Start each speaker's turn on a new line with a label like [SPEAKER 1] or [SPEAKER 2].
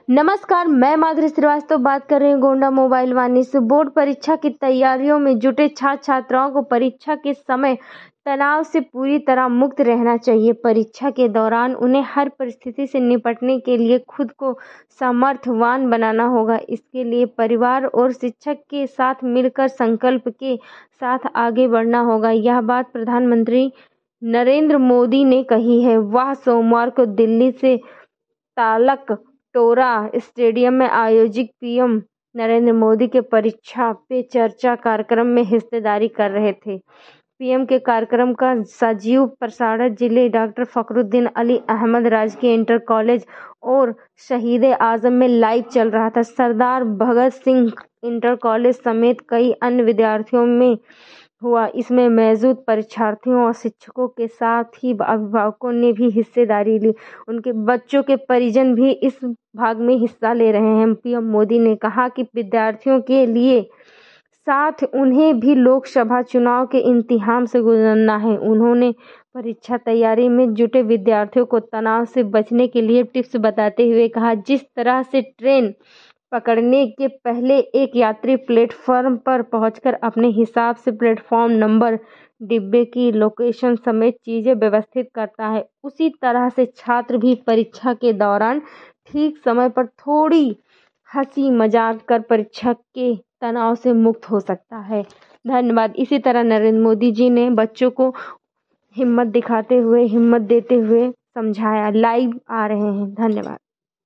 [SPEAKER 1] नमस्कार, मैं माधुरी श्रीवास्तव बात कर रही हूँ गोंडा मोबाइल वाणी से। बोर्ड परीक्षा की तैयारियों में जुटे छात्र छात्राओं को परीक्षा के समय तनाव से पूरी तरह मुक्त रहना चाहिए। परीक्षा के दौरान उन्हें हर परिस्थिति से निपटने के लिए खुद को सामर्थ्यवान बनाना होगा। इसके लिए परिवार और शिक्षक के साथ मिलकर संकल्प के साथ आगे बढ़ना होगा। यह बात प्रधानमंत्री नरेंद्र मोदी ने कही है। वह सोमवार को दिल्ली से तालक टोरा स्टेडियम में आयोजित पीएम नरेंद्र मोदी के परीक्षा पे चर्चा कार्यक्रम में हिस्सेदारी कर रहे थे। पीएम के कार्यक्रम का सजीव प्रसारण जिले डॉक्टर फखरुद्दीन अली अहमद राजकीय इंटर कॉलेज और शहीद आजम में लाइव चल रहा था। सरदार भगत सिंह इंटर कॉलेज समेत कई अन्य विद्यार्थियों में हुआ। इसमें मौजूद परीक्षार्थियों और शिक्षकों के साथ ही अभिभावकों ने भी हिस्सेदारी ली। उनके बच्चों के परिजन भी इस भाग में हिस्सा ले रहे हैं। पीएम मोदी ने कहा कि विद्यार्थियों के लिए साथ उन्हें भी लोकसभा चुनाव के इम्तिहान से गुजरना है। उन्होंने परीक्षा तैयारी में जुटे विद्यार्थियों को तनाव से बचने के लिए टिप्स बताते हुए कहा, जिस तरह से ट्रेन पकड़ने के पहले एक यात्री प्लेटफॉर्म पर पहुंचकर अपने हिसाब से प्लेटफॉर्म नंबर, डिब्बे की लोकेशन समेत चीजें व्यवस्थित करता है, उसी तरह से छात्र भी परीक्षा के दौरान ठीक समय पर थोड़ी हंसी मजाक कर परीक्षा के तनाव से मुक्त हो सकता है। धन्यवाद। इसी तरह नरेंद्र मोदी जी ने बच्चों को हिम्मत दिखाते हुए, हिम्मत देते हुए समझाया। लाइव आ रहे हैं। धन्यवाद।